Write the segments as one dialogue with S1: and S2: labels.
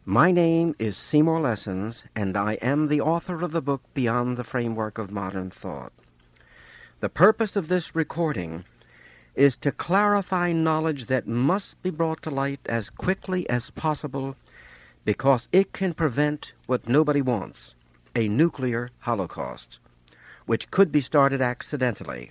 S1: My name is Seymour Lessons, and I am the author of the book Beyond the Framework of Modern Thought. The purpose of this recording is to clarify knowledge that must be brought to light as quickly as possible because it can prevent what nobody wants, a nuclear holocaust, which could be started accidentally.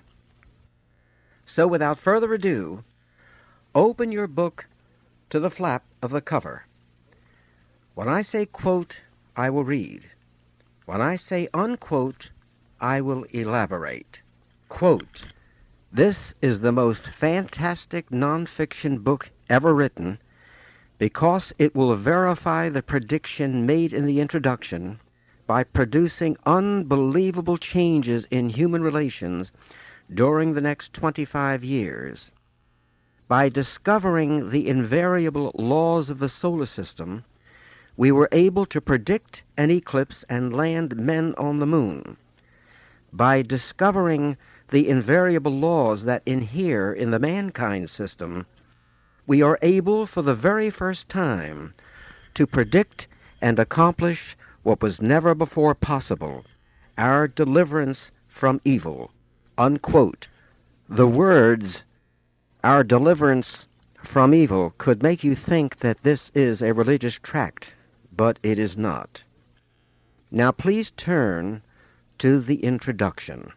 S1: So without further ado, open your book to the flap of the cover. When I say quote, I will read. When I say unquote, I will elaborate. Quote, "This is the most fantastic nonfiction book ever written because it will verify the prediction made in the introduction by producing unbelievable changes in human relations during the next 25 years. By discovering the invariable laws of the solar system, we were able to predict an eclipse and land men on the moon. By discovering the invariable laws that inhere in the mankind system, we are able for the very first time to predict and accomplish what was never before possible, our deliverance from evil." Unquote. The words, "our deliverance from evil," could make you think that this is a religious tract, but it is not. Now please turn to the introduction.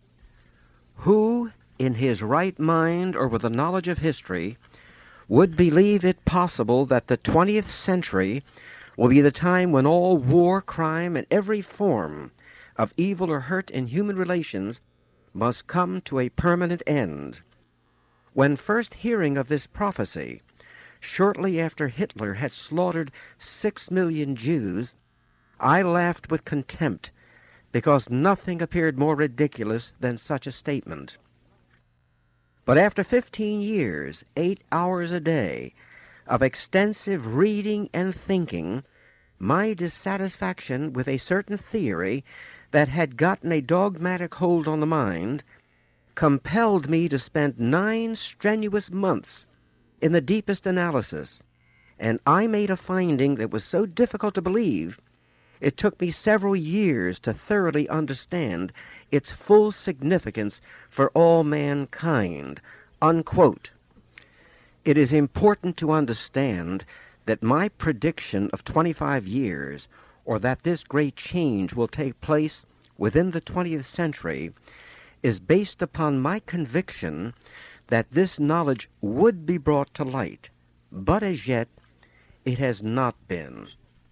S1: Who, in his right mind or with a knowledge of history, would believe it possible that the 20th century will be the time when all war, crime, and every form of evil or hurt in human relations must come to a permanent end? When first hearing of this prophecy, shortly after Hitler had slaughtered 6 million Jews, I laughed with contempt because nothing appeared more ridiculous than such a statement. But after 15 years, 8 hours a day, of extensive reading and thinking, my dissatisfaction with a certain theory that had gotten a dogmatic hold on the mind compelled me to spend 9 strenuous months in the deepest analysis, and I made a finding that was so difficult to believe it took me several years to thoroughly understand its full significance for all mankind. Unquote. It is important to understand that my prediction of 25 years, or that this great change will take place within the 20th century, is based upon my conviction that this knowledge would be brought to light, but as yet it has not been.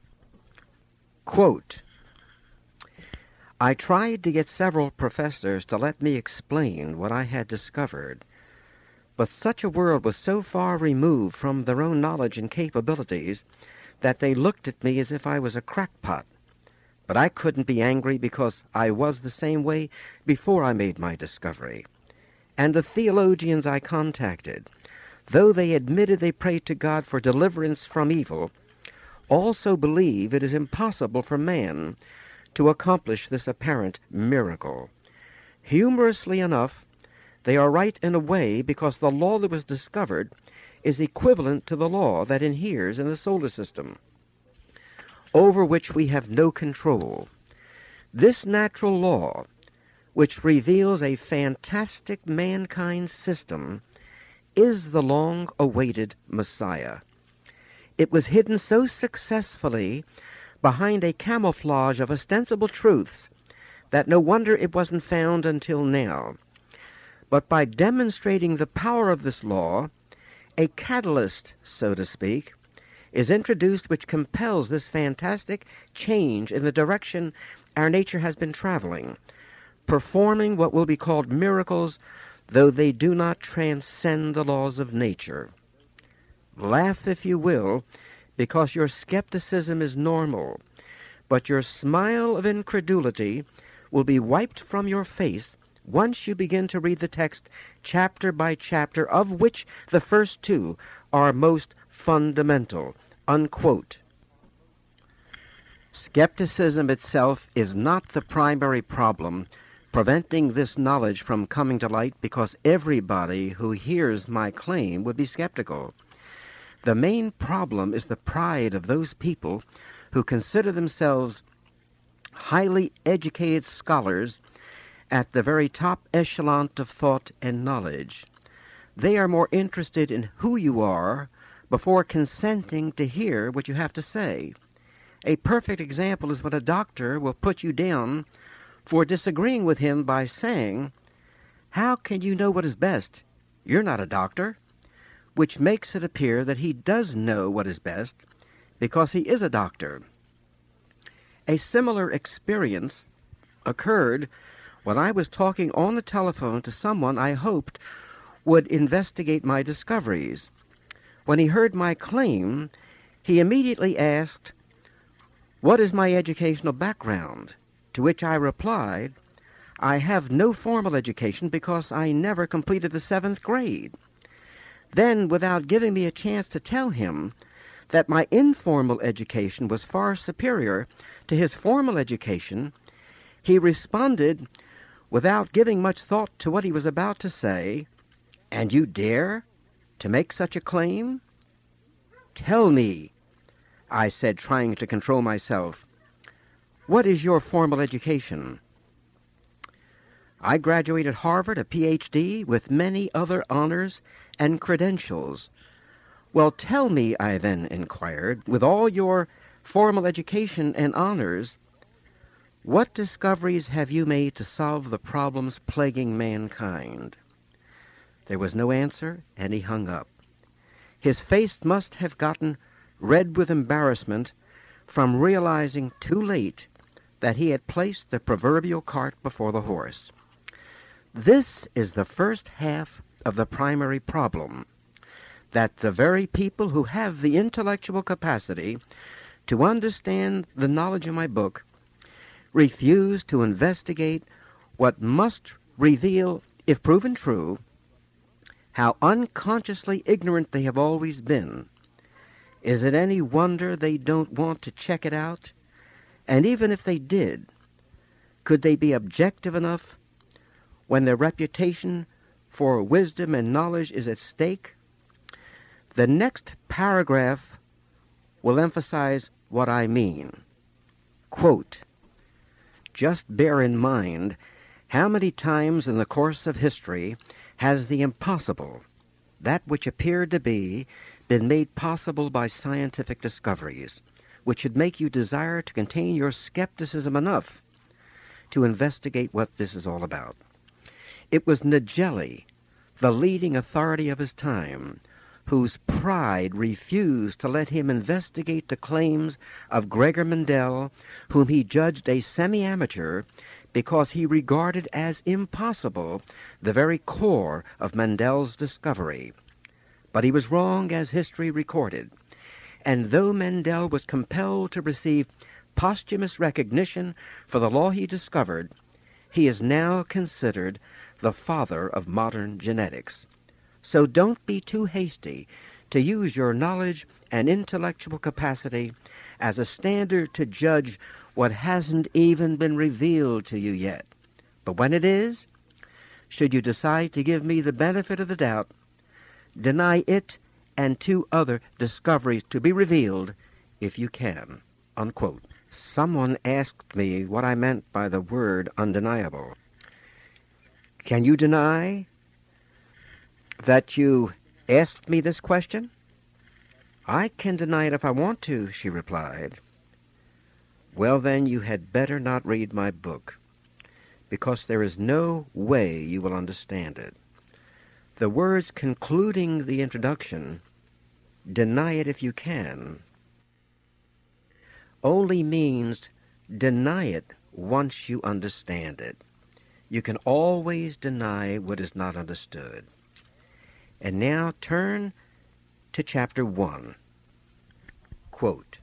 S1: Quote, "I tried to get several professors to let me explain what I had discovered, but such a world was so far removed from their own knowledge and capabilities that they looked at me as if I was a crackpot. But I couldn't be angry because I was the same way before I made my discovery. And the theologians I contacted, though they admitted they prayed to God for deliverance from evil, also believe it is impossible for man to accomplish this apparent miracle. Humorously enough, they are right in a way because the law that was discovered is equivalent to the law that inheres in the solar system, over which we have no control. This natural law, which reveals a fantastic mankind system, is the long-awaited Messiah. It was hidden so successfully behind a camouflage of ostensible truths that no wonder it wasn't found until now. But by demonstrating the power of this law, a catalyst, so to speak, is introduced which compels this fantastic change in the direction our nature has been traveling, performing what will be called miracles, though they do not transcend the laws of nature. Laugh if you will, because your skepticism is normal, but your smile of incredulity will be wiped from your face once you begin to read the text chapter by chapter, of which the first 2 are most fundamental." Unquote. Skepticism itself is not the primary problem preventing this knowledge from coming to light, because everybody who hears my claim would be skeptical. The main problem is the pride of those people who consider themselves highly educated scholars at the very top echelon of thought and knowledge. They are more interested in who you are before consenting to hear what you have to say. A perfect example is when a doctor will put you down for disagreeing with him by saying, "How can you know what is best? You're not a doctor," which makes it appear that he does know what is best because he is a doctor. A similar experience occurred when I was talking on the telephone to someone I hoped would investigate my discoveries. When he heard my claim, he immediately asked, "What is my educational background?" To which I replied, "I have no formal education because I never completed the 7th grade." Then, without giving me a chance to tell him that my informal education was far superior to his formal education, he responded, without giving much thought to what he was about to say, "And you dare to make such a claim?" "Tell me," I said, trying to control myself, "what is your formal education?" "I graduated Harvard, a Ph.D., with many other honors and credentials." "Well, tell me," I then inquired, "with all your formal education and honors, what discoveries have you made to solve the problems plaguing mankind?" There was no answer, and he hung up. His face must have gotten red with embarrassment from realizing too late that he had placed the proverbial cart before the horse. This is the first half of the primary problem, that the very people who have the intellectual capacity to understand the knowledge of my book refuse to investigate what must reveal, if proven true, how unconsciously ignorant they have always been. Is it any wonder they don't want to check it out? And even if they did, could they be objective enough when their reputation for wisdom and knowledge is at stake? The next paragraph will emphasize what I mean. Quote, "Just bear in mind how many times in the course of history has the impossible, that which appeared to be, been made possible by scientific discoveries, which should make you desire to contain your skepticism enough to investigate what this is all about. It was Nageli, the leading authority of his time, whose pride refused to let him investigate the claims of Gregor Mendel, whom he judged a semi-amateur because he regarded as impossible the very core of Mendel's discovery. But he was wrong, as history recorded, and though Mendel was compelled to receive posthumous recognition for the law he discovered, he is now considered the father of modern genetics. So don't be too hasty to use your knowledge and intellectual capacity as a standard to judge what hasn't even been revealed to you yet. But when it is, should you decide to give me the benefit of the doubt, deny it and 2 other discoveries to be revealed if you can." Unquote. Someone asked me what I meant by the word undeniable. "Can you deny that you asked me this question?" "I can deny it if I want to," she replied. "Well, then, you had better not read my book, because there is no way you will understand it. The words concluding the introduction, 'deny it if you can,' only means deny it once you understand it. You can always deny what is not understood." And now turn to Chapter 1. Quote,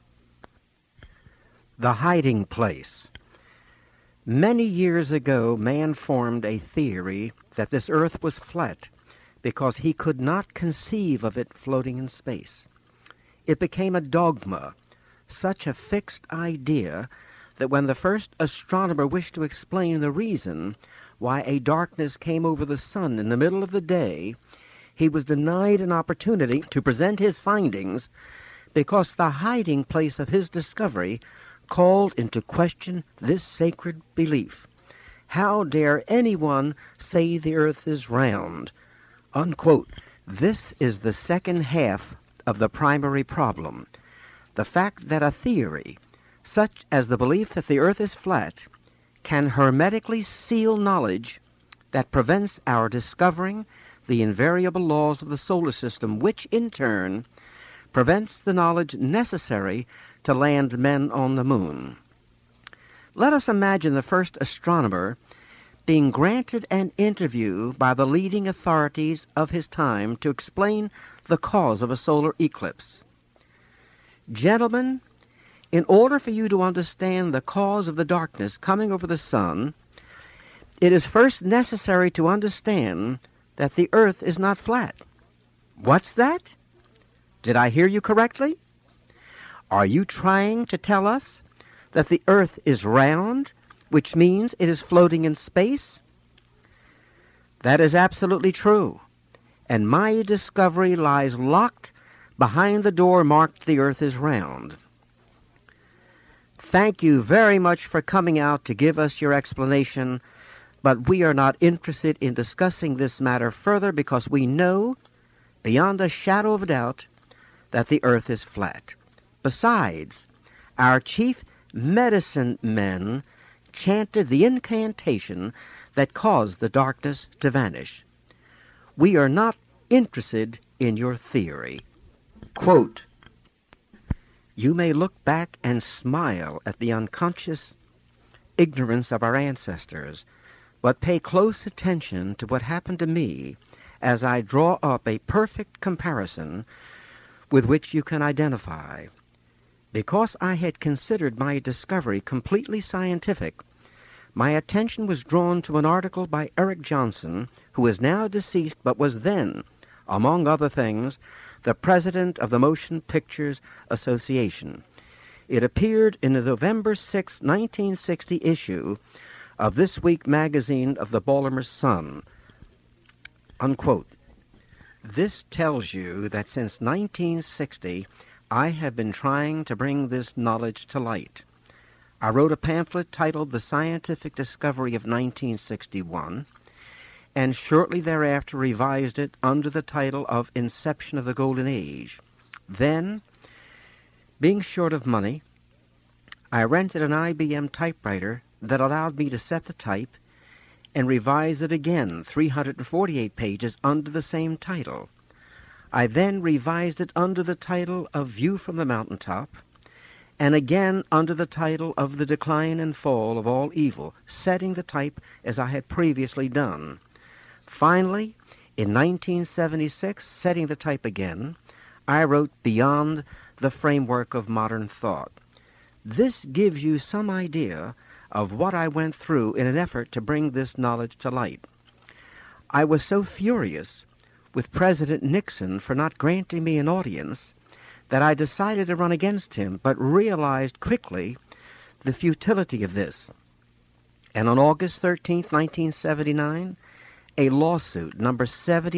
S1: "The hiding place. Many years ago, man formed a theory that this earth was flat because he could not conceive of it floating in space. It became a dogma, such a fixed idea that when the first astronomer wished to explain the reason why a darkness came over the sun in the middle of the day, he was denied an opportunity to present his findings because the hiding place of his discovery called into question this sacred belief. How dare anyone say the earth is round? Unquote. This is the second half of the primary problem. The fact that a theory, such as the belief that the earth is flat, can hermetically seal knowledge that prevents our discovering the invariable laws of the solar system, which in turn prevents the knowledge necessary to land men on the moon. Let us imagine the first astronomer being granted an interview by the leading authorities of his time to explain the cause of a solar eclipse. Gentlemen, in order for you to understand the cause of the darkness coming over the sun, it is first necessary to understand that the earth is not flat. What's that? Did I hear you correctly? Are you trying to tell us that the earth is round, which means it is floating in space? That is absolutely true, and my discovery lies locked behind the door marked "The earth is round." Thank you very much for coming out to give us your explanation, but we are not interested in discussing this matter further because we know, beyond a shadow of doubt, that the earth is flat. Besides, our chief medicine men chanted the incantation that caused the darkness to vanish. We are not interested in your theory. Quote, you may look back and smile at the unconscious ignorance of our ancestors, but pay close attention to what happened to me as I draw up a perfect comparison with which you can identify. Because I had considered my discovery completely scientific, my attention was drawn to an article by Eric Johnson, who is now deceased but was then, among other things, the president of the Motion Pictures Association. It appeared in the November 6, 1960 issue of This Week magazine of the Baltimore Sun. Unquote. This tells you that since 1960, I have been trying to bring this knowledge to light. I wrote a pamphlet titled The Scientific Discovery of 1961, and shortly thereafter revised it under the title of Inception of the Golden Age. Then, being short of money, I rented an IBM typewriter that allowed me to set the type and revise it again, 348 pages under the same title. I then revised it under the title of View from the Mountaintop, and again under the title of The Decline and Fall of All Evil, setting the type as I had previously done. Finally, in 1976, setting the type again, I wrote Beyond the Framework of Modern Thought. This gives you some idea of what I went through in an effort to bring this knowledge to light. I was so furious with President Nixon for not granting me an audience that I decided to run against him, but realized quickly the futility of this. And on August 13, 1979, a lawsuit, number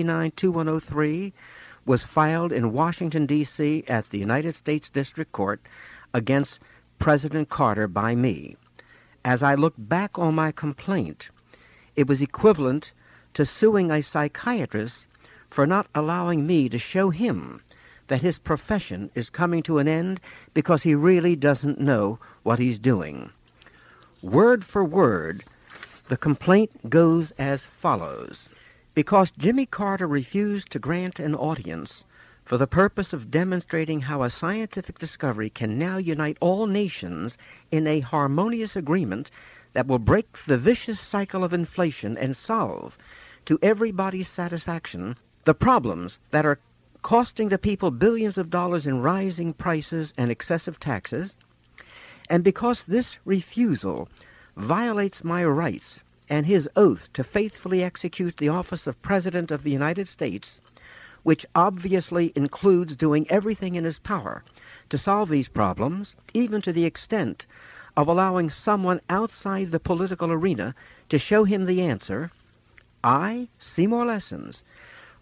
S1: 792103, was filed in Washington, D.C. at the United States District Court against President Carter by me. As I look back on my complaint, it was equivalent to suing a psychiatrist for not allowing me to show him that his profession is coming to an end because he really doesn't know what he's doing. Word for word, the complaint goes as follows. Because Jimmy Carter refused to grant an audience for the purpose of demonstrating how a scientific discovery can now unite all nations in a harmonious agreement that will break the vicious cycle of inflation and solve, to everybody's satisfaction, the problems that are costing the people billions of dollars in rising prices and excessive taxes, and because this refusal violates my rights and his oath to faithfully execute the office of President of the United States, which obviously includes doing everything in his power to solve these problems, even to the extent of allowing someone outside the political arena to show him the answer, I, Seymour Lessons,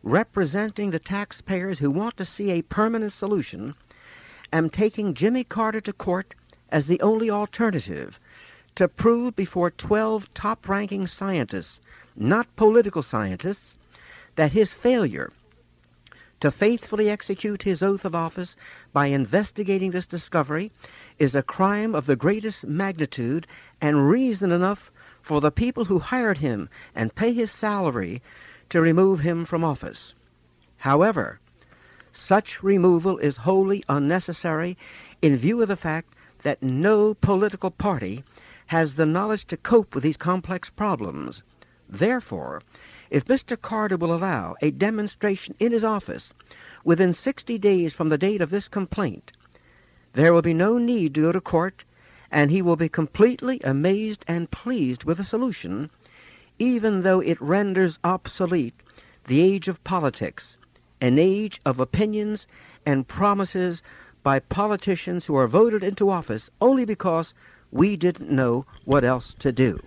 S1: representing the taxpayers who want to see a permanent solution, am taking Jimmy Carter to court as the only alternative to prove before 12 top-ranking scientists, not political scientists, that his failure to faithfully execute his oath of office by investigating this discovery is a crime of the greatest magnitude and reason enough for the people who hired him and pay his salary to remove him from office. However, such removal is wholly unnecessary in view of the fact that no political party has the knowledge to cope with these complex problems. Therefore, if Mr. Carter will allow a demonstration in his office within 60 days from the date of this complaint, there will be no need to go to court, and he will be completely amazed and pleased with the solution, even though it renders obsolete the age of politics, an age of opinions and promises by politicians who are voted into office only because we didn't know what else to do.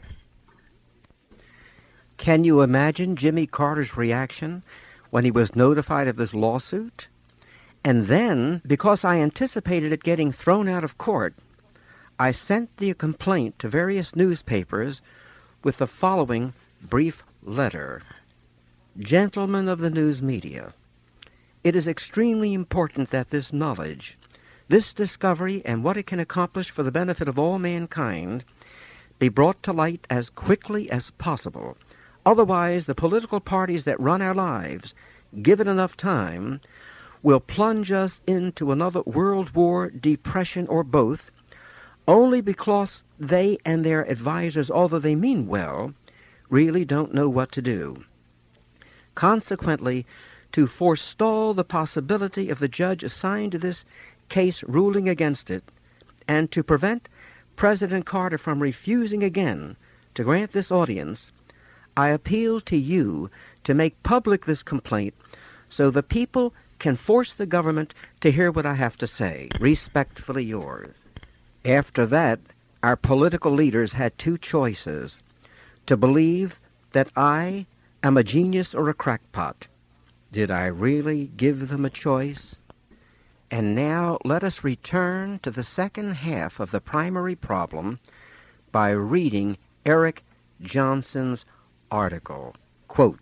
S1: Can you imagine Jimmy Carter's reaction when he was notified of this lawsuit? And then, because I anticipated it getting thrown out of court, I sent the complaint to various newspapers with the following brief letter. Gentlemen of the news media, it is extremely important that this knowledge, this discovery, and what it can accomplish for the benefit of all mankind be brought to light as quickly as possible. Otherwise, the political parties that run our lives, given enough time, will plunge us into another world war, depression, or both, only because they and their advisors, although they mean well, really don't know what to do. Consequently, to forestall the possibility of the judge assigned to this case ruling against it, and to prevent President Carter from refusing again to grant this audience, I appeal to you to make public this complaint so the people can force the government to hear what I have to say. Respectfully yours. After that, our political leaders had two choices: to believe that I am a genius or a crackpot. Did I really give them a choice? And now let us return to the second half of the primary problem by reading Eric Johnson's article. Quote,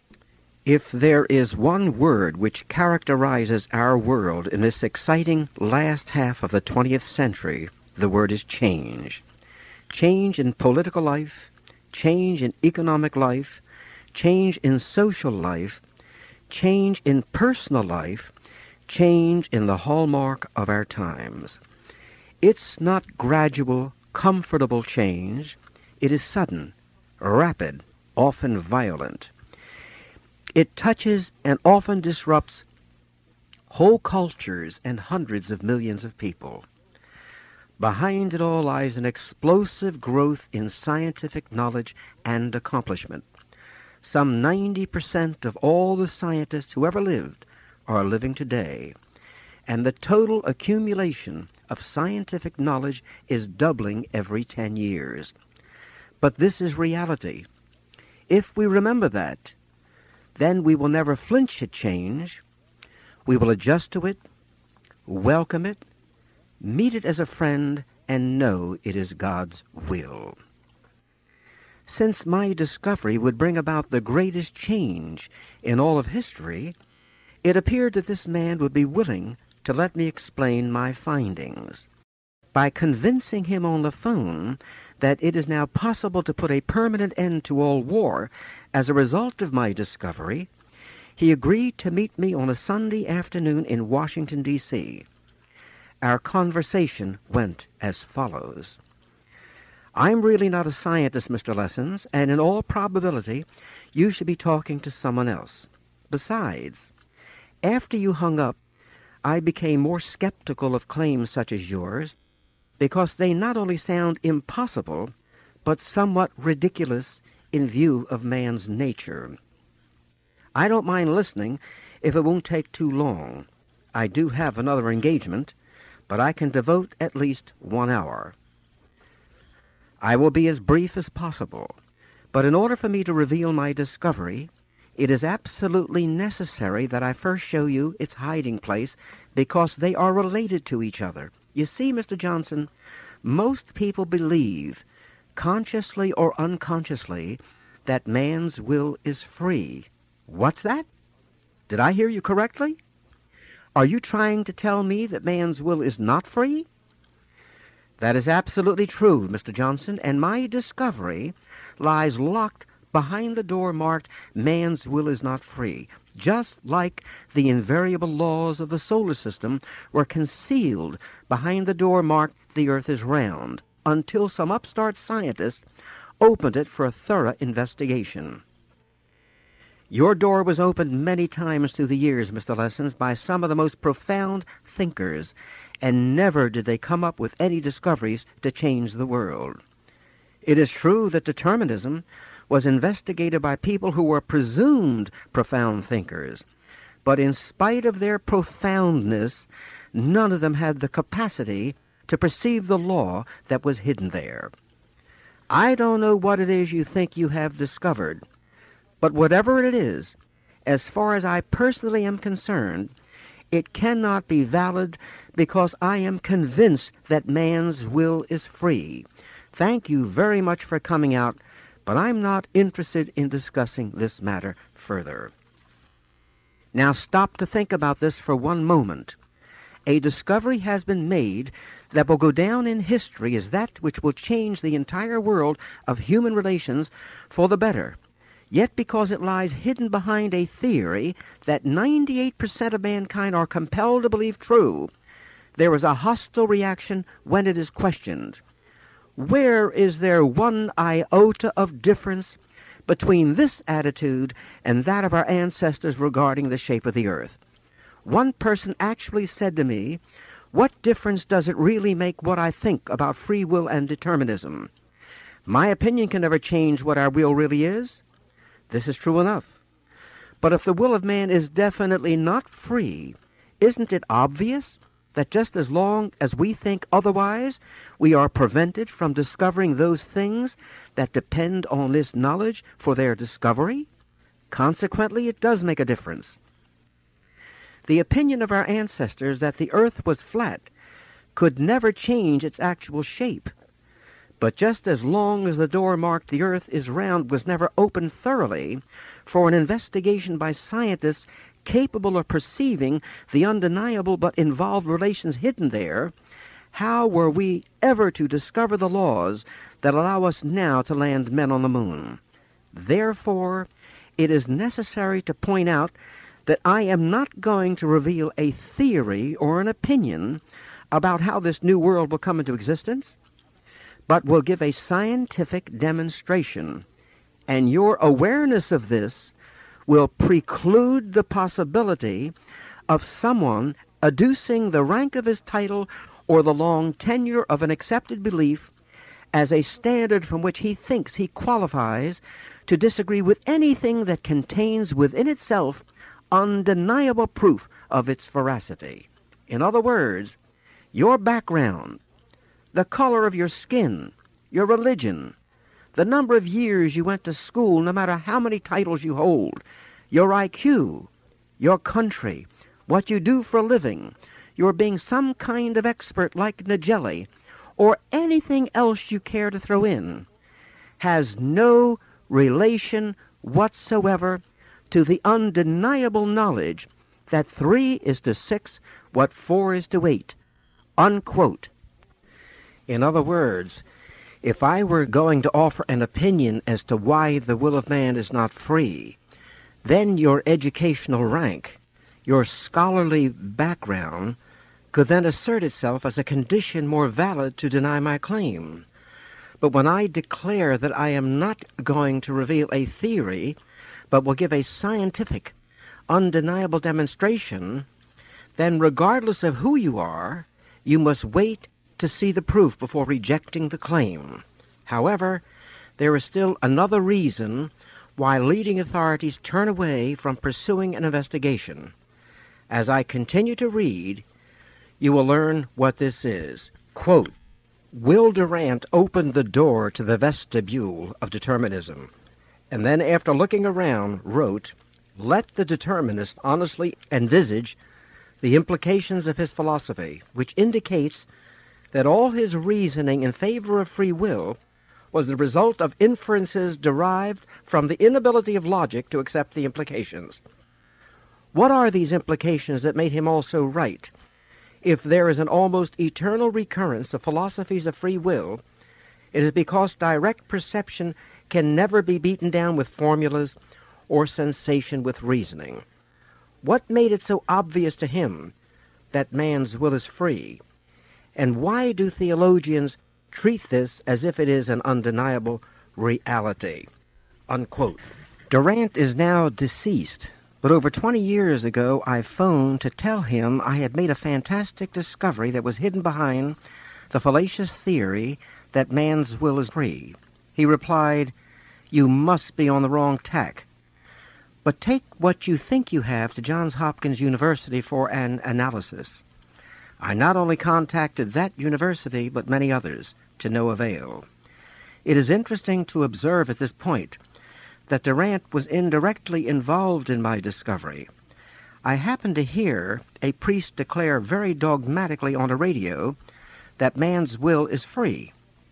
S1: "If there is one word which characterizes our world in this exciting last half of the 20th century, the word is change. Change in political life, change in economic life, change in social life, change in personal life, change in the hallmark of our times. It's not gradual, comfortable change. It is sudden, rapid, often violent. It touches and often disrupts whole cultures and hundreds of millions of people. Behind it all lies an explosive growth in scientific knowledge and accomplishment. Some 90% of all the scientists who ever lived are living today, and the total accumulation of scientific knowledge is doubling every 10 years. But this is reality. If we remember that, then we will never flinch at change. We will adjust to it, welcome it, meet it as a friend, and know it is God's will. Since my discovery would bring about the greatest change in all of history, it appeared that this man would be willing to let me explain my findings. By convincing him on the phone that it is now possible to put a permanent end to all war as a result of my discovery, he agreed to meet me on a Sunday afternoon in Washington, D.C. Our conversation went as follows. "I'm really not a scientist, Mr. Lessons, and in all probability you should be talking to someone else. Besides, after you hung up, I became more skeptical of claims such as yours, because they not only sound impossible, but somewhat ridiculous in view of man's nature. I don't mind listening if it won't take too long. I do have another engagement, but I can devote at least 1 hour. I will be as brief as possible, but in order for me to reveal my discovery, It is absolutely necessary that I first show you its hiding place because they are related to each other. You see, Mr. Johnson, most people believe, consciously or unconsciously, that man's will is free. What's that? Did I hear you correctly? Are you trying to tell me that man's will is not free? That is absolutely true, Mr. Johnson, and my discovery lies locked behind the door marked man's will is not free, just like the invariable laws of the solar system were concealed behind the door marked the earth is round, until some upstart scientist opened it for a thorough investigation. Your door was opened many times through the years, Mr. Lessons, by some of the most profound thinkers, and never did they come up with any discoveries to change the world. It is true that determinism was investigated by people who were presumed profound thinkers, but in spite of their profoundness, none of them had the capacity to perceive the law that was hidden there. I don't know what it is you think you have discovered, but whatever it is, as far as I personally am concerned, it cannot be valid because I am convinced that man's will is free. Thank you very much for coming out, but I'm not interested in discussing this matter further. Now stop to think about this for one moment. A discovery has been made that will go down in history as that which will change the entire world of human relations for the better. Yet because it lies hidden behind a theory that 98% of mankind are compelled to believe true, there is a hostile reaction when it is questioned. Where is there one iota of difference between this attitude and that of our ancestors regarding the shape of the earth? One person actually said to me, "What difference does it really make what I think about free will and determinism? My opinion can never change what our will really is." This is true enough. But if the will of man is definitely not free, isn't it obvious that just as long as we think otherwise, we are prevented from discovering those things that depend on this knowledge for their discovery? Consequently, it does make a difference. The opinion of our ancestors that the earth was flat could never change its actual shape. But just as long as the door marked the earth is round was never opened thoroughly for an investigation by scientists capable of perceiving the undeniable but involved relations hidden there, how were we ever to discover the laws that allow us now to land men on the moon? Therefore, it is necessary to point out that I am not going to reveal a theory or an opinion about how this new world will come into existence, but will give a scientific demonstration, and your awareness of this will preclude the possibility of someone adducing the rank of his title or the long tenure of an accepted belief as a standard from which he thinks he qualifies to disagree with anything that contains within itself undeniable proof of its veracity. In other words, your background, the color of your skin, your religion, the number of years you went to school, no matter how many titles you hold, your IQ, your country, what you do for a living, your being some kind of expert like Nagelli, or anything else you care to throw in, has no relation whatsoever to the undeniable knowledge that 3 is to 6 what 4 is to 8, unquote. In other words, if I were going to offer an opinion as to why the will of man is not free, then your educational rank, your scholarly background, could then assert itself as a condition more valid to deny my claim. But when I declare that I am not going to reveal a theory, but will give a scientific, undeniable demonstration, then regardless of who you are, you must wait to see the proof before rejecting the claim. However, there is still another reason why leading authorities turn away from pursuing an investigation. As I continue to read, you will learn what this is. Quote, Will Durant opened the door to the vestibule of determinism, and then after looking around, wrote, Let the determinist honestly envisage the implications of his philosophy, which indicates that all his reasoning in favor of free will was the result of inferences derived from the inability of logic to accept the implications. What are these implications that made him also right? If there is an almost eternal recurrence of philosophies of free will, it is because direct perception can never be beaten down with formulas or sensation with reasoning. What made it so obvious to him that man's will is free? And why do theologians treat this as if it is an undeniable reality?" Unquote. Durant is now deceased, but over 20 years ago I phoned to tell him I had made a fantastic discovery that was hidden behind the fallacious theory that man's will is free. He replied, "You must be on the wrong tack. But take what you think you have to Johns Hopkins University for an analysis." I not only contacted that university, but many others, to no avail. It is interesting to observe at this point that Durant was indirectly involved in my discovery. I happened to hear a priest declare very dogmatically on the radio that man's will is free,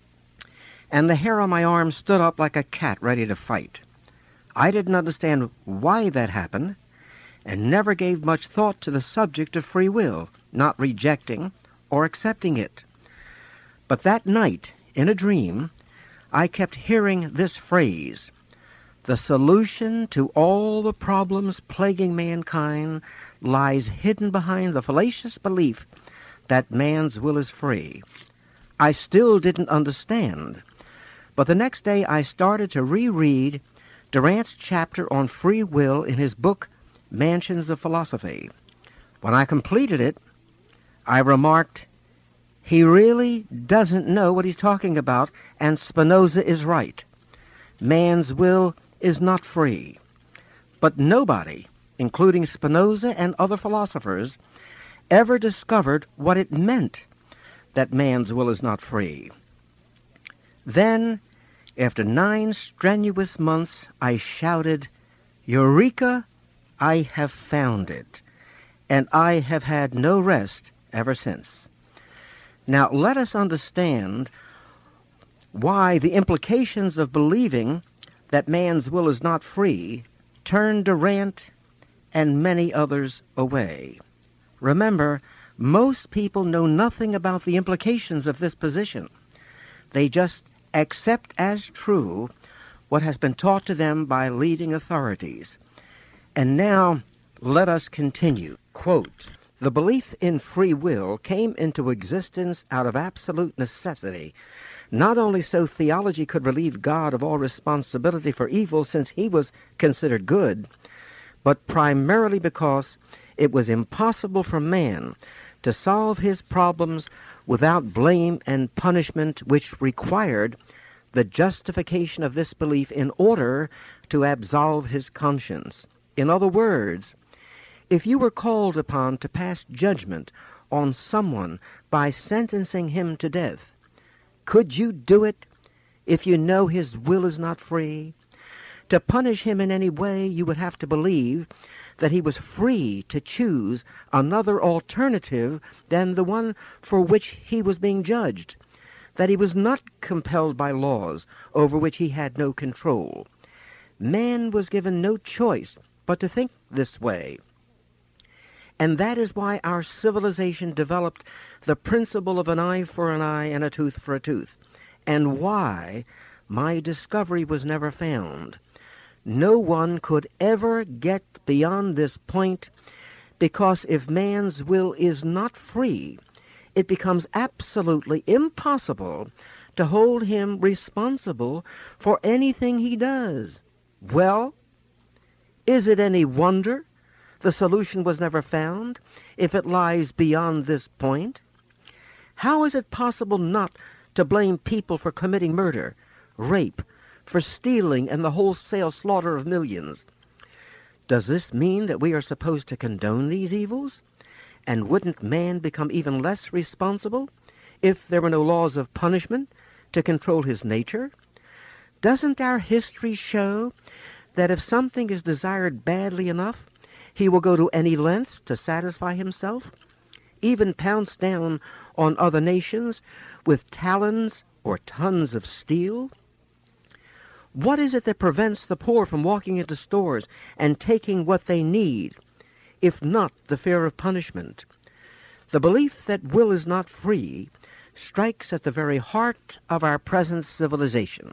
S1: and the hair on my arm stood up like a cat ready to fight. I didn't understand why that happened, and never gave much thought to the subject of free will, not rejecting or accepting it. But that night, in a dream, I kept hearing this phrase: "The solution to all the problems plaguing mankind lies hidden behind the fallacious belief that man's will is free." I still didn't understand, but the next day I started to reread Durant's chapter on free will in his book, Mansions of Philosophy. When I completed it, I remarked, "He really doesn't know what he's talking about, and Spinoza is right. Man's will is not free." But nobody, including Spinoza and other philosophers, ever discovered what it meant that man's will is not free. Then, after 9 strenuous months, I shouted, "Eureka! I have found it." And I have had no rest ever since. Now, let us understand why the implications of believing that man's will is not free turned Durant and many others away. Remember, most people know nothing about the implications of this position. They just accept as true what has been taught to them by leading authorities. And now, let us continue. Quote, "The belief in free will came into existence out of absolute necessity, not only so theology could relieve God of all responsibility for evil since he was considered good, but primarily because it was impossible for man to solve his problems without blame and punishment, which required the justification of this belief in order to absolve his conscience. In other words, if you were called upon to pass judgment on someone by sentencing him to death, could you do it if you know his will is not free? To punish him in any way, you would have to believe that he was free to choose another alternative than the one for which he was being judged, that he was not compelled by laws over which he had no control. Man was given no choice but to think this way. And that is why our civilization developed the principle of an eye for an eye and a tooth for a tooth, and why my discovery was never found. No one could ever get beyond this point, because if man's will is not free, it becomes absolutely impossible to hold him responsible for anything he does. Well, is it any wonder the solution was never found if it lies beyond this point? How is it possible not to blame people for committing murder, rape, for stealing, and the wholesale slaughter of millions? Does this mean that we are supposed to condone these evils? And wouldn't man become even less responsible if there were no laws of punishment to control his nature? Doesn't our history show that if something is desired badly enough, he will go to any lengths to satisfy himself, even pounce down on other nations with talons or tons of steel? What is it that prevents the poor from walking into stores and taking what they need, if not the fear of punishment? The belief that will is not free strikes at the very heart of our present civilization.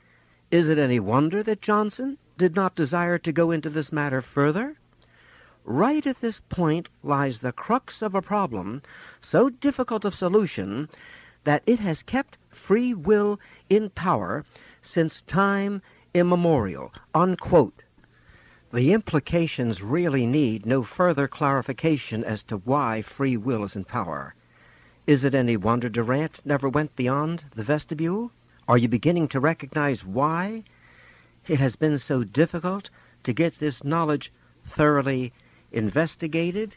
S1: Is it any wonder that Johnson did not desire to go into this matter further? Right at this point lies the crux of a problem so difficult of solution that it has kept free will in power since time immemorial." Unquote. The implications really need no further clarification as to why free will is in power. Is it any wonder Durant never went beyond the vestibule? Are you beginning to recognize why it has been so difficult to get this knowledge thoroughly investigated?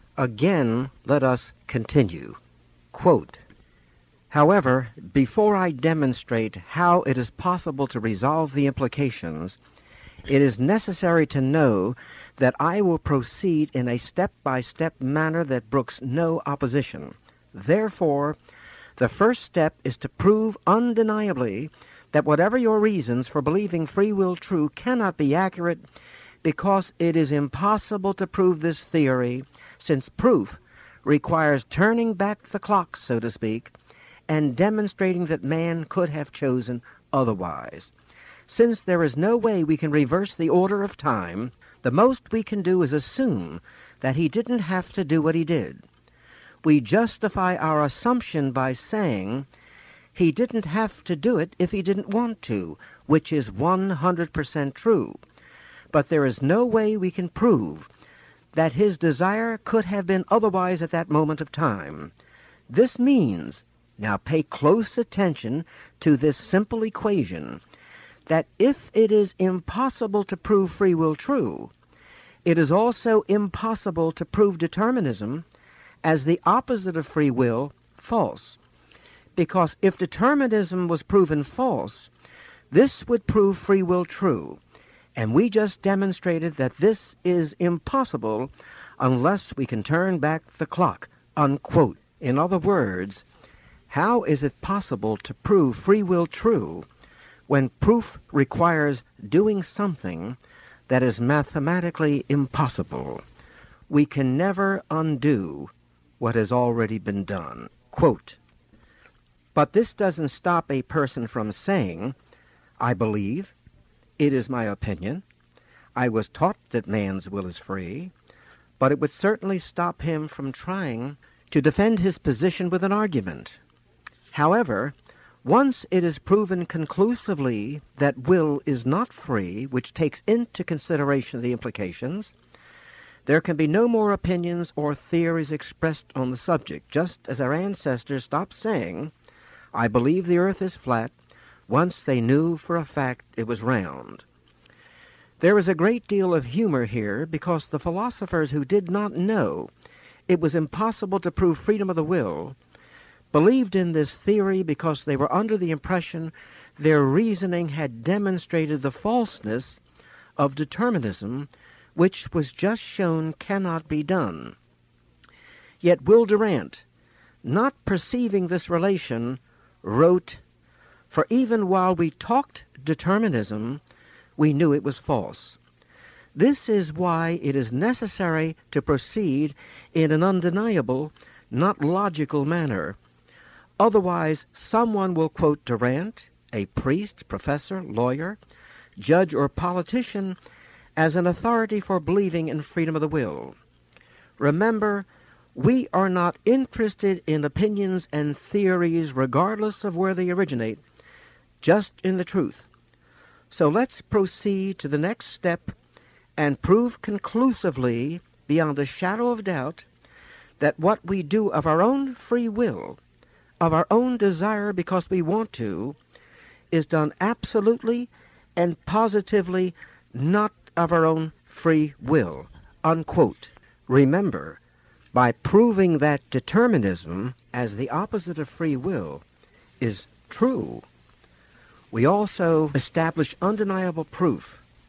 S1: Again, let us continue. Quote, "However, before I demonstrate how it is possible to resolve the implications, it is necessary to know that I will proceed in a step-by-step manner that brooks no opposition. Therefore, the first step is to prove undeniably that whatever your reasons for believing free will true cannot be accurate, because it is impossible to prove this theory, since proof requires turning back the clock, so to speak, and demonstrating that man could have chosen otherwise. Since there is no way we can reverse the order of time, the most we can do is assume that he didn't have to do what he did. We justify our assumption by saying he didn't have to do it if he didn't want to, which is 100% true. But there is no way we can prove that his desire could have been otherwise at that moment of time. This means, now pay close attention to this simple equation, that if it is impossible to prove free will true, it is also impossible to prove determinism as the opposite of free will false. Because if determinism was proven false, this would prove free will true. And we just demonstrated that this is impossible unless we can turn back the clock." Unquote. In other words, how is it possible to prove free will true when proof requires doing something that is mathematically impossible? We can never undo what has already been done. Quote, "But this doesn't stop a person from saying, I believe, it is my opinion, I was taught that man's will is free, but it would certainly stop him from trying to defend his position with an argument. However, once it is proven conclusively that will is not free, which takes into consideration the implications, there can be no more opinions or theories expressed on the subject, just as our ancestors stopped saying, I believe the earth is flat, once they knew for a fact it was round." There is a great deal of humor here, because the philosophers who did not know it was impossible to prove freedom of the will believed in this theory because they were under the impression their reasoning had demonstrated the falseness of determinism, which was just shown cannot be done. Yet Will Durant, not perceiving this relation, wrote, "For even while we talked determinism, we knew it was false. This is why it is necessary to proceed in an undeniable, not logical manner. Otherwise, someone will quote Durant, a priest, professor, lawyer, judge, or politician, as an authority for believing in freedom of the will. Remember, we are not interested in opinions and theories regardless of where they originate, just in the truth. So let's proceed to the next step and prove conclusively, beyond a shadow of doubt, that what we do of our own free will, of our own desire because we want to, is done absolutely and positively not of our own free will." Unquote. Remember, by proving that determinism, as the opposite of free will, is true, we also establish undeniable proof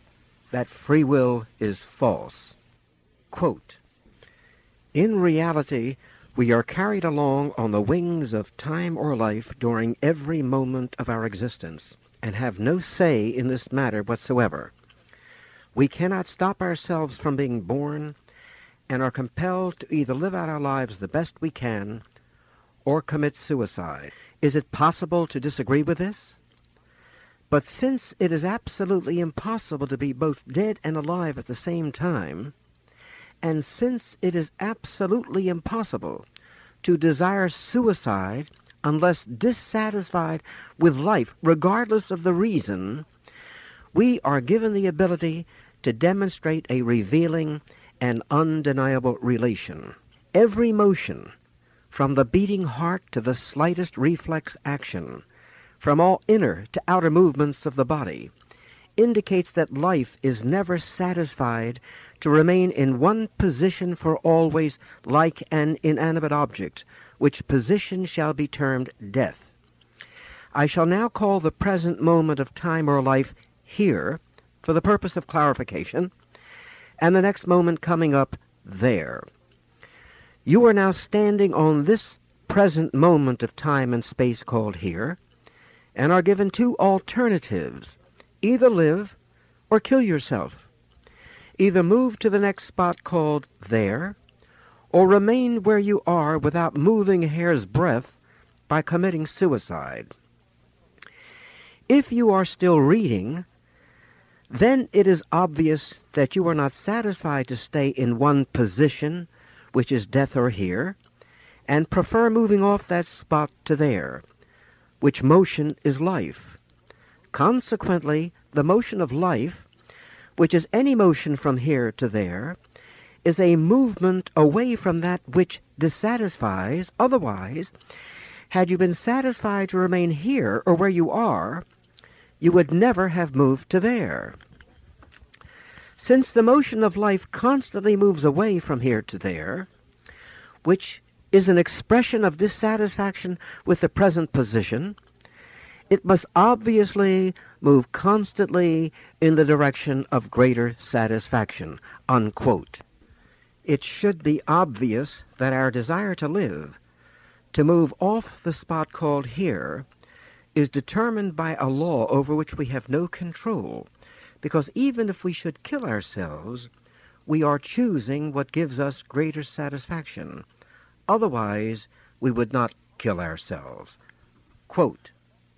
S1: that free will is false. Quote, "In reality, we are carried along on the wings of time or life during every moment of our existence, and have no say in this matter whatsoever. We cannot stop ourselves from being born, and are compelled to either live out our lives the best we can or commit suicide. Is it possible to disagree with this? But since it is absolutely impossible to be both dead and alive at the same time, and since it is absolutely impossible to desire suicide unless dissatisfied with life, regardless of the reason, we are given the ability to demonstrate a revealing and undeniable relation. Every motion, from the beating heart to the slightest reflex action, from all inner to outer movements of the body, indicates that life is never satisfied to remain in one position for always, like an inanimate object, which position shall be termed death. I shall now call the present moment of time or life here, for the purpose of clarification, and the next moment coming up there. You are now standing on this present moment of time and space called here, and are given two alternatives: either live or kill yourself. Either move to the next spot called there, or remain where you are without moving a hair's breadth by committing suicide. If you are still reading, then it is obvious that you are not satisfied to stay in one position, which is death or here, and prefer moving off that spot to there, which motion is life. Consequently, the motion of life, which is any motion from here to there, is a movement away from that which dissatisfies. Otherwise, had you been satisfied to remain here or where you are, you would never have moved to there. Since the motion of life constantly moves away from here to there, which is an expression of dissatisfaction with the present position, it must obviously move constantly in the direction of greater satisfaction." Unquote. It should be obvious that our desire to live, to move off the spot called here, is determined by a law over which we have no control, because even if we should kill ourselves, we are choosing what gives us greater satisfaction. Otherwise, we would not kill ourselves. Quote,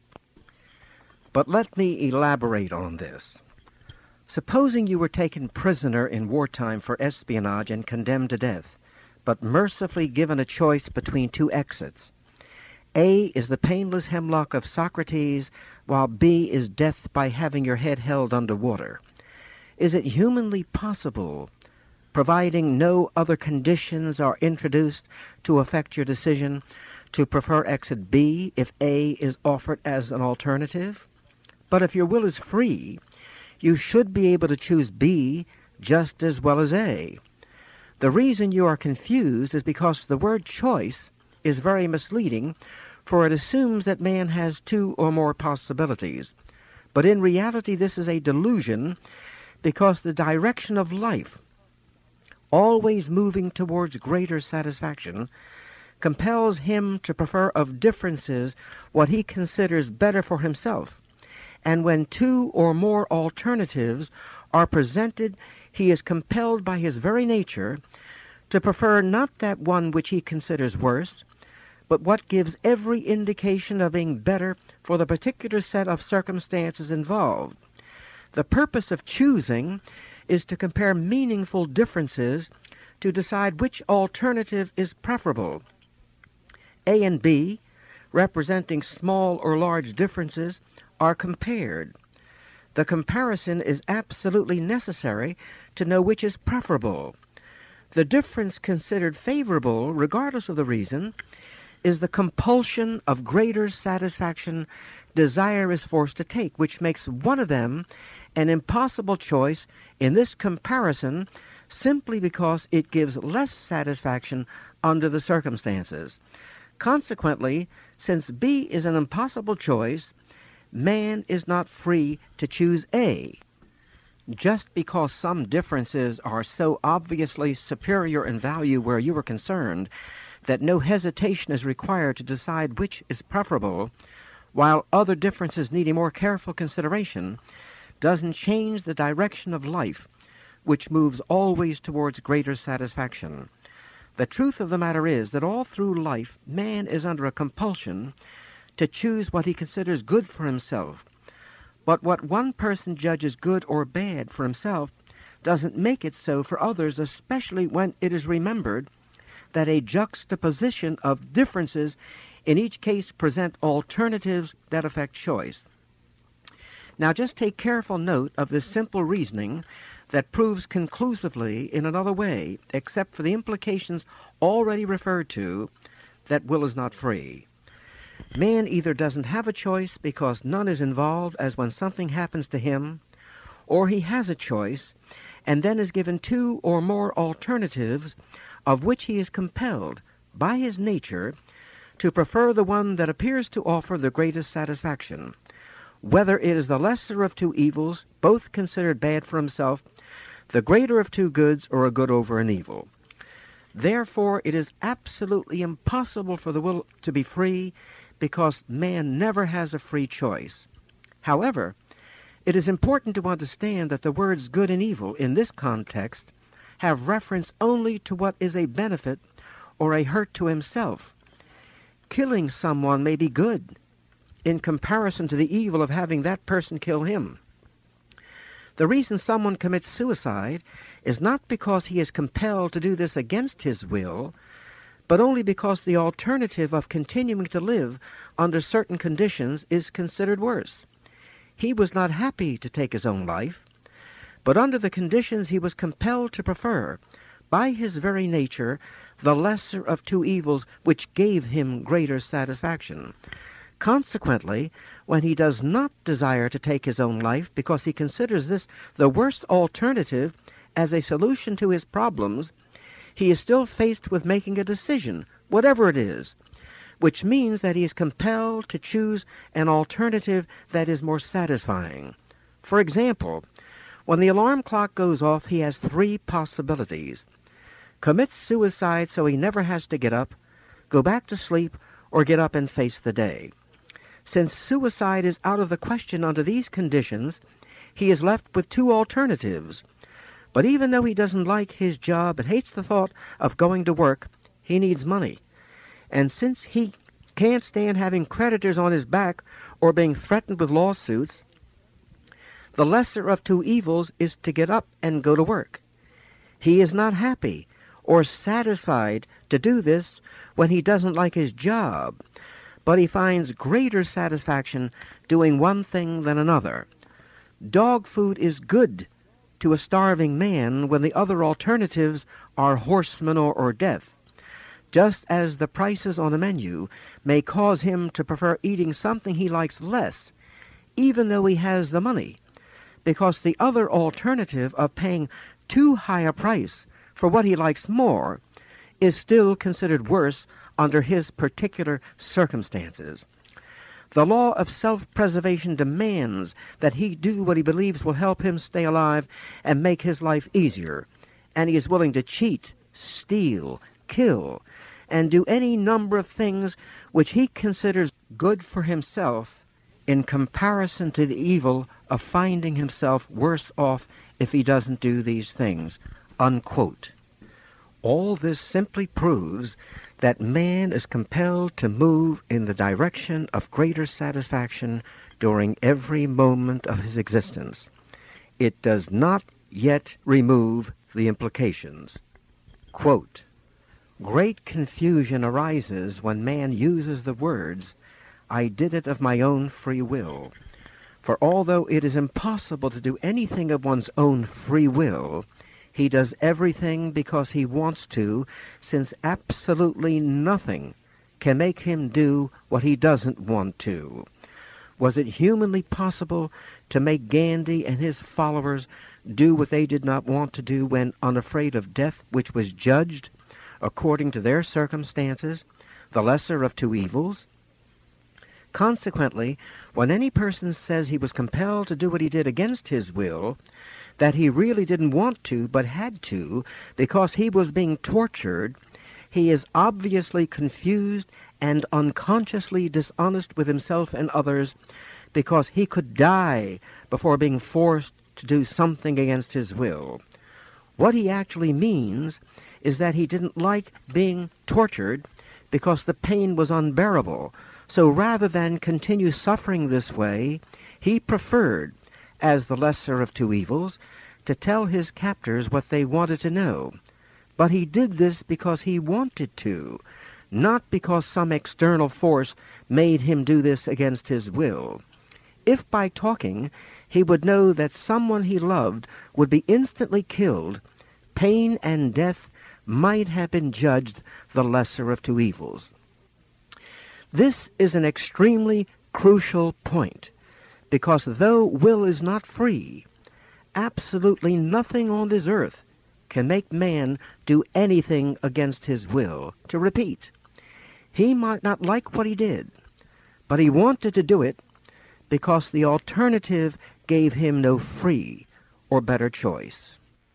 S1: "But let me elaborate on this. Supposing you were taken prisoner in wartime for espionage and condemned to death, but mercifully given a choice between two exits. A is the painless hemlock of Socrates, while B is death by having your head held under water. Is it humanly possible, providing no other conditions are introduced to affect your decision, to prefer exit B if A is offered as an alternative? But if your will is free, you should be able to choose B just as well as A. The reason you are confused is because the word choice is very misleading, for it assumes that man has two or more possibilities. But in reality, this is a delusion, because the direction of life, always moving towards greater satisfaction, compels him to prefer of differences what he considers better for himself. And when two or more alternatives are presented, he is compelled by his very nature to prefer not that one which he considers worse, but what gives every indication of being better for the particular set of circumstances involved. The purpose of choosing is to compare meaningful differences to decide which alternative is preferable. A and B, representing small or large differences, are compared. The comparison is absolutely necessary to know which is preferable. The difference considered favorable, regardless of the reason, is the compulsion of greater satisfaction desire is forced to take, which makes one of them an impossible choice in this comparison simply because it gives less satisfaction under the circumstances. Consequently, since B is an impossible choice, man is not free to choose A. just because some differences are so obviously superior in value where you are concerned that no hesitation is required to decide which is preferable, while other differences need a more careful consideration, doesn't change the direction of life, which moves always towards greater satisfaction. The truth of the matter is that all through life man is under a compulsion to choose what he considers good for himself. But what one person judges good or bad for himself doesn't make it so for others, especially when it is remembered that a juxtaposition of differences in each case present alternatives that affect choice. Now just take careful note of this simple reasoning that proves conclusively in another way, except for the implications already referred to, that will is not free. Man either doesn't have a choice because none is involved, as when something happens to him, or he has a choice and then is given two or more alternatives of which he is compelled by his nature to prefer the one that appears to offer the greatest satisfaction, whether it is the lesser of two evils, both considered bad for himself, the greater of two goods, or a good over an evil. Therefore, it is absolutely impossible for the will to be free, because man never has a free choice. However, it is important to understand that the words good and evil in this context have reference only to what is a benefit or a hurt to himself. Killing someone may be good in comparison to the evil of having that person kill him. The reason someone commits suicide is not because he is compelled to do this against his will, but only because the alternative of continuing to live under certain conditions is considered worse. He was not happy to take his own life, but under the conditions he was compelled to prefer, by his very nature, the lesser of two evils which gave him greater satisfaction. Consequently, when he does not desire to take his own life because he considers this the worst alternative as a solution to his problems, he is still faced with making a decision, whatever it is, which means that he is compelled to choose an alternative that is more satisfying. For example, when the alarm clock goes off, he has three possibilities: commit suicide so he never has to get up, go back to sleep, or get up and face the day. Since suicide is out of the question under these conditions, he is left with two alternatives. But even though he doesn't like his job and hates the thought of going to work, he needs money. And since he can't stand having creditors on his back or being threatened with lawsuits, the lesser of two evils is to get up and go to work. He is not happy or satisfied to do this when he doesn't like his job, but he finds greater satisfaction doing one thing than another. Dog food is good to a starving man when the other alternatives are horse manure or death, just as the prices on a menu may cause him to prefer eating something he likes less, even though he has the money, because the other alternative of paying too high a price for what he likes more is still considered worse under his particular circumstances. The law of self-preservation demands that he do what he believes will help him stay alive and make his life easier, and he is willing to cheat, steal, kill, and do any number of things which he considers good for himself in comparison to the evil of finding himself worse off if he doesn't do these things." Unquote. All this simply proves that man is compelled to move in the direction of greater satisfaction during every moment of his existence. It does not yet remove the implications. Quote, "Great confusion arises when man uses the words, 'I did it of my own free will.' For although it is impossible to do anything of one's own free will, he does everything because he wants to, since absolutely nothing can make him do what he doesn't want to. Was it humanly possible to make Gandhi and his followers do what they did not want to do when unafraid of death, which was judged, according to their circumstances, the lesser of two evils? Consequently, when any person says he was compelled to do what he did against his will, that he really didn't want to but had to because he was being tortured, he is obviously confused and unconsciously dishonest with himself and others, because he could die before being forced to do something against his will. What he actually means is that he didn't like being tortured because the pain was unbearable. So rather than continue suffering this way, he preferred, as the lesser of two evils, to tell his captors what they wanted to know. But he did this because he wanted to, not because some external force made him do this against his will. If by talking he would know that someone he loved would be instantly killed, pain and death might have been judged the lesser of two evils. This is an extremely crucial point, because though will is not free, absolutely nothing on this earth can make man do anything against his will. To repeat, he might not like what he did, but he wanted to do it because the alternative gave him no free or better choice.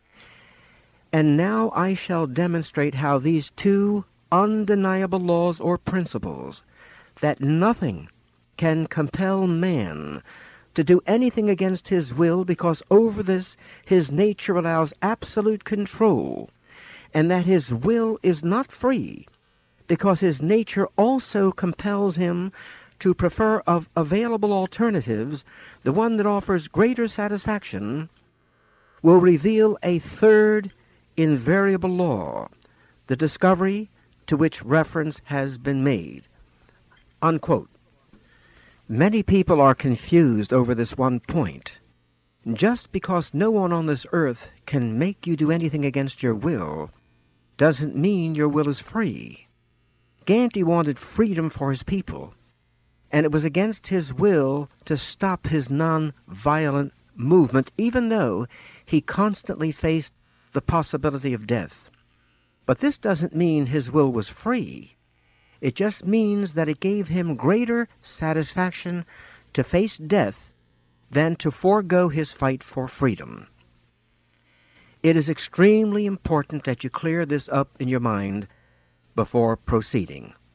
S1: And now I shall demonstrate how these two undeniable laws or principles, that nothing can compel man to do anything against his will because over this his nature allows absolute control, and that his will is not free because his nature also compels him to prefer of available alternatives the one that offers greater satisfaction, will reveal a third invariable law, the discovery to which reference has been made." Unquote. Many people are confused over this one point. Just because no one on this earth can make you do anything against your will doesn't mean your will is free. Gandhi wanted freedom for his people, and it was against his will to stop his non-violent movement, even though he constantly faced the possibility of death. But this doesn't mean his will was free. It just means that it gave him greater satisfaction to face death than to forego his fight for freedom. It is extremely important that you clear this up in your mind before proceeding.